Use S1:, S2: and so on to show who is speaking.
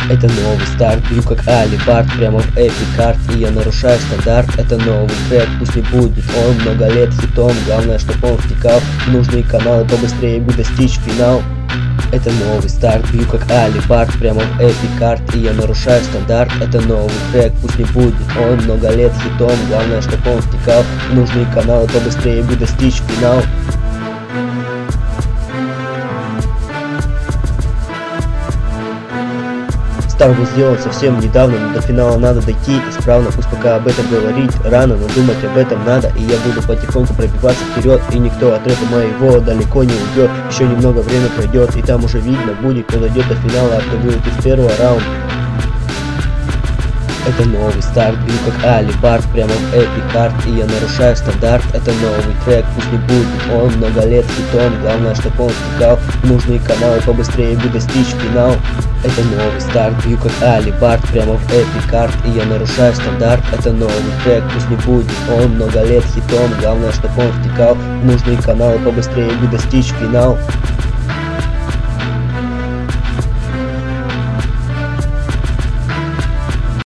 S1: Это новый старт, бью как Алибард, прямо в эпикард, и я нарушаю стандарт. Это новый трек, пусть не будет он много лет хитом, главное, чтоб он втекал в нужные каналы, побыстрее бы достичь финал. Это новый старт, бью как Алибард, прямо в эпикард, и я нарушаю стандарт. Это новый трек, пусть не будет он много лет хитом, главное, чтоб он втекал в нужные каналы, побыстрее бы достичь финал. Старт был сделан совсем недавно, но до финала надо дойти исправно, пусть пока об этом говорить рано, но думать об этом надо, и я буду потихоньку пробиваться вперед, и никто от рэпа моего далеко не уйдет, еще немного время пройдет, и там уже видно будет, кто дойдет до финала, а кто будет из первого раунда. Это новый старт, бью как Алибард, прямо в эпикард, и я нарушаю стандарт. Это новый трек, пусть не будет он много лет хитом, главное, чтоб он втекал в нужные каналы, побыстрее бы достичь финал. Это новый старт, бью как Алибард, прямо в эпикард, и я нарушаю стандарт. Это новый трек, пусть не будет он много лет хитом, главное, чтоб он втекал в нужные каналы, побыстрее бы достичь финал.